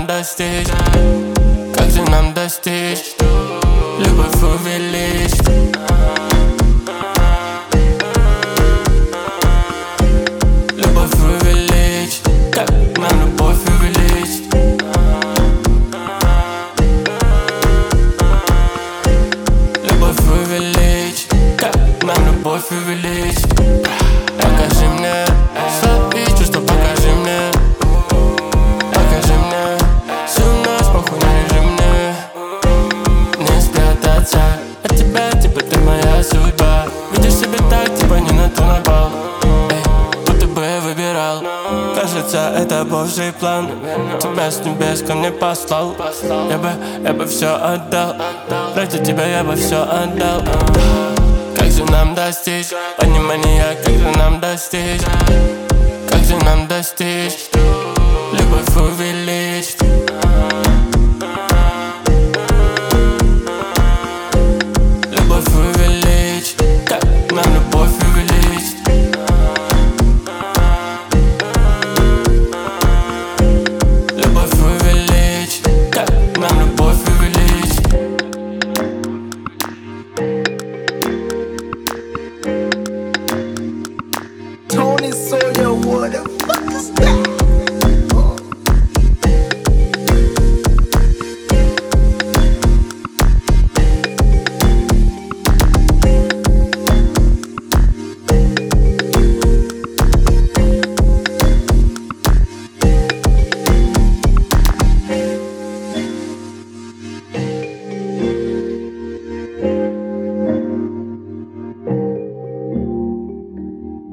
нам достичь? Как же нам достичь? Любовь увеличь. Любовь увеличь. Как нам любовь увеличь? Любовь увеличь. Как нам любовь увеличь? Покажи мне свои чувства, покажи мне. Покажи мне всю ночь, похуй на режимне. Не спрятаться от тебя, типа ты моя судьба. Видишь себя так, типа не на ту напал. Будто бы я выбирал. Кажется, это божий план. Тебя с небес ко мне послал. Я бы все отдал. Ради тебя я бы все отдал. Как же нам достичь понимания, как же нам достичь? Как же нам достичь? Любовь увеличь.